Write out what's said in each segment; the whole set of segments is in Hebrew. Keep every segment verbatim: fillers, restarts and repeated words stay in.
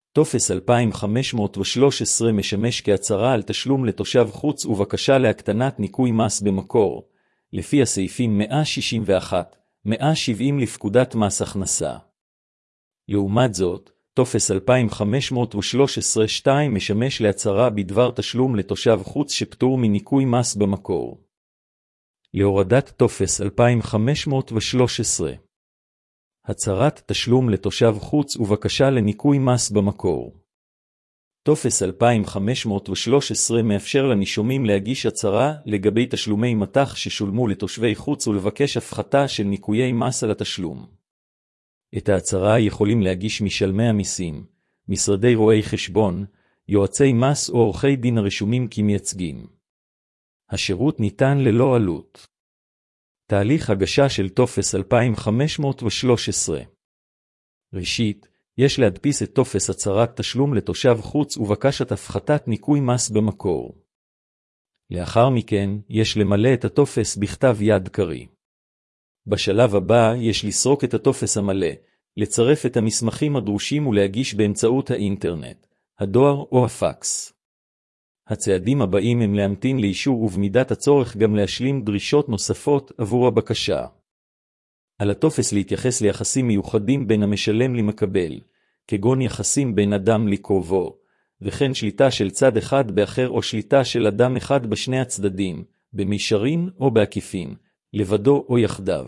טופס אלפיים חמש מאות ושלוש עשרה משמש כהצהרה על תשלום לתושב חוץ ובקשה להקטנת ניכוי מס במקור, לפי הסעיפים מאה שישים ואחת מאה שבעים לפקודת מס הכנסה. לעומת זאת, טופס אלפיים חמש מאות ושלוש עשרה שתיים משמש להצהרה בדבר תשלום לתושב חוץ שפטור מניכוי מס במקור. להורדת טופס אלפיים חמש מאות ושלוש עשרה. הצהרת תשלום לתושב חוץ ובקשה לניכוי מס במקור. טופס אלפיים חמש מאות ושלוש עשרה מאפשר לנישומים להגיש הצהרה לגבי תשלומי מטח ששולמו לתושבי חוץ ולבקש הפחתה של ניכויי מס על התשלום. את ההצהרה יכולים להגיש משלמי המיסים, משרדי רואי חשבון, יועצי מס או עורכי דין הרשומים כמייצגים. השירות ניתן ללא עלות. תהליך הגשה של טופס אלפיים חמש מאות ושלוש עשרה. ראשית, יש להדפיס את טופס הצהרת תשלום לתושב חוץ ובקשת הפחתת ניכוי מס במקור. לאחר מכן, יש למלא את הטופס בכתב יד קרי. בשלב הבא יש לסרוק את הטופס המלא, לצרף את המסמכים הדרושים ולהגיש באמצעות האינטרנט, הדואר או הפקס. הצעדים הבאים הם להמתין לאישור ובמידת הצורך גם להשלים דרישות נוספות עבור הבקשה. על הטופס להתייחס ליחסים מיוחדים בין המשלם למקבל, כגון יחסים בין אדם לקרובו, וכן שליטה של צד אחד באחר או שליטה של אדם אחד בשני הצדדים, במישרין או בעקיפין, לבדו או יחדיו.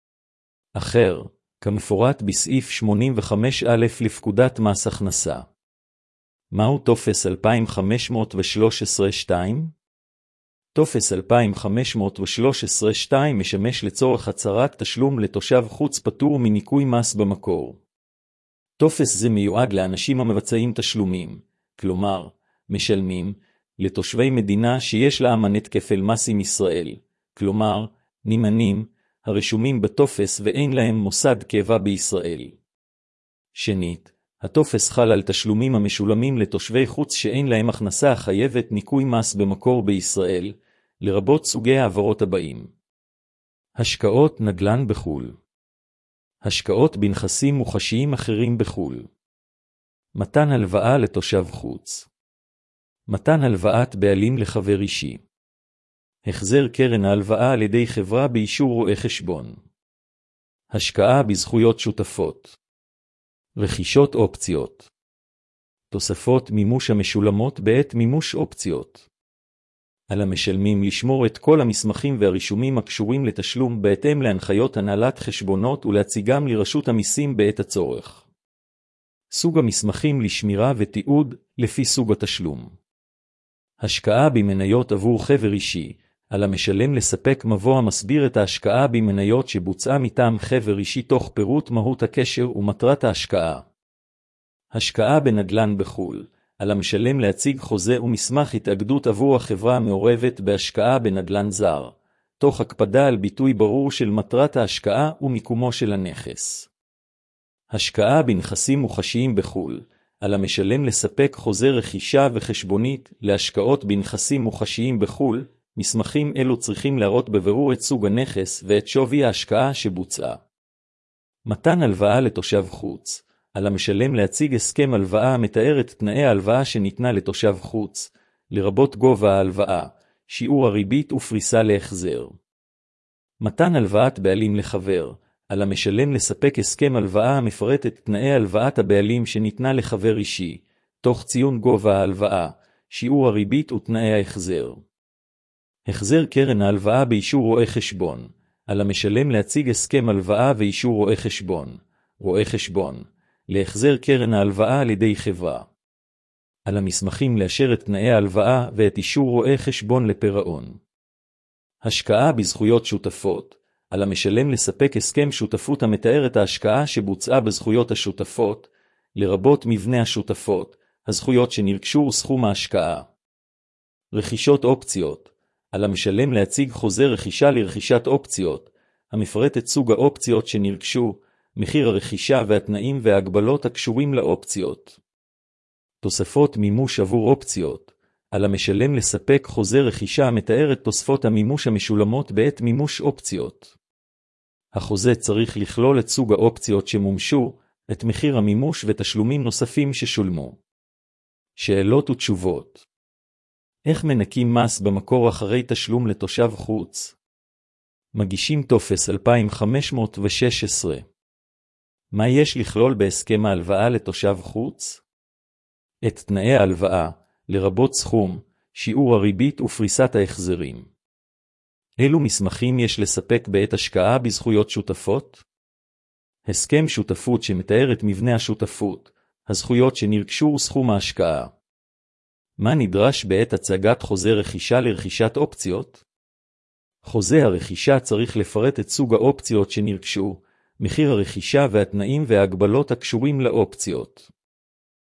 אחר, כמפורט בסעיף שמונים וחמש א' לפקודת מס הכנסה. מהו טופס אלפיים חמש מאות ושלוש עשרה שתיים? טופס אלפיים חמש מאות ושלוש עשרה שתיים משמש לצורך הצהרת תשלום לתושב חוץ פטור מניכוי מס במקור. טופס זה מיועד לאנשים המבצעים תשלומים, כלומר, משלמים, לתושבי מדינה שיש לה אמנת כפל מס עם ישראל, כלומר, נמנים, הרשומים בטופס ואין להם מוסד קבע בישראל. שנית, הטופס חל על תשלומים המשולמים לתושבי חוץ שאין להם הכנסה החייבת ניכוי מס במקור בישראל, לרבות סוגי העברות הבאים. השקעות נדל"ן בחו"ל. השקעות בנכסים מוחשיים אחרים בחו"ל. מתן הלוואה לתושב חוץ. מתן הלוואת בעלים לחבר אישי. החזר קרן ההלוואה על ידי חברה באישור רואה חשבון. השקעה בזכויות שותפות. רכישות אופציות. תוספות מימוש המשולמות בעת מימוש אופציות. על המשלמים לשמור את כל המסמכים והרישומים הקשורים לתשלום בהתאם להנחיות הנהלת חשבונות ולהציגם לרשות המיסים בעת הצורך. סוג המסמכים לשמירה ותיעוד לפי סוג התשלום. השקעה במניות עבור חבר אישי. על המשלם לספק מבוא המסביר את ההשקעה במניות שבוצעה מטעם חבר אישי תוך פירוט מהות הקשר ומטרת ההשקעה. השקעה בנדל"ן בחו"ל. על המשלם להציג חוזה ומסמך התאגדות עבור החברה המעורבת בהשקעה בנדל"ן זר, תוך הקפדה על ביטוי ברור של מטרת ההשקעה ומיקומו של הנכס. השקעה בנכסים מוחשיים בחו"ל. על המשלם לספק חוזה רכישה וחשבונית להשקעות בנכסים מוחשיים בחו"ל. מסמכים אלו צריכים להראות בבירור את סוג הנכס ואת שווי ההשקעה שבוצעה. מתן הלוואה לתושב חוץ. על המשלם להציג הסכם הלוואה המתאר את תנאי ההלוואה שניתנה לתושב חוץ, לרבות גובה ההלוואה, שיעור הריבית ופריסה להחזר. מתן הלוואת בעלים לחבר. על המשלם לספק הסכם הלוואה המפרט את תנאי הלוואת הבעלים שניתנה לחבר אישי, תוך ציון גובה ההלוואה, שיעור הריבית ותנאי ההחזר. החזר קרן ההלוואה באישור רואה חשבון. על המשלם להציג הסכם הלוואה ואישור רואה חשבון, רואה חשבון, להחזר קרן ההלוואה על ידי חברה. על המסמכים לאשר את תנאי ההלוואה ואת אישור רואה חשבון לפירעון. השקעה בזכויות שותפות. על המשלם לספק הסכם שותפות המתאר את ההשקעה שבוצעה בזכויות השותפות, לרבות מבנה השותפות, הזכויות שנרכשו וסכום ההשקעה. רכישות אופציות. על המשלם להציג חוזה רכישה לרכישת אופציות, המפרט את סוג האופציות שנרכשו, מחיר הרכישה והתנאים וההגבלות הקשורים לאופציות. תוספות מימוש עבור אופציות. על המשלם לספק חוזה רכישה המתאר את תוספות המימוש המשולמות בעת מימוש אופציות. החוזה צריך לכלול את סוג האופציות שמומשו, את מחיר המימוש ותשלומים נוספים ששולמו. שאלות ותשובות. איך מנקים מס במקור אחרי תשלום לתושב חוץ? מגישים טופס אלפיים חמש מאות ושש עשרה. מה יש לכלול בהסכם ההלוואה לתושב חוץ? את תנאי ההלוואה, לרבות סכום, שיעור הריבית ופריסת ההחזרים. אילו מסמכים יש לספק בעת השקעה בזכויות שותפות? הסכם שותפות שמתאר את מבנה השותפות, הזכויות שנרכשו וסכום ההשקעה. מה נדרש בעת הצגת חוזה רכישה לרכישת אופציות? חוזה הרכישה צריך לפרט את סוג האופציות שנרכשו, מחיר הרכישה והתנאים וההגבלות הקשורים לאופציות.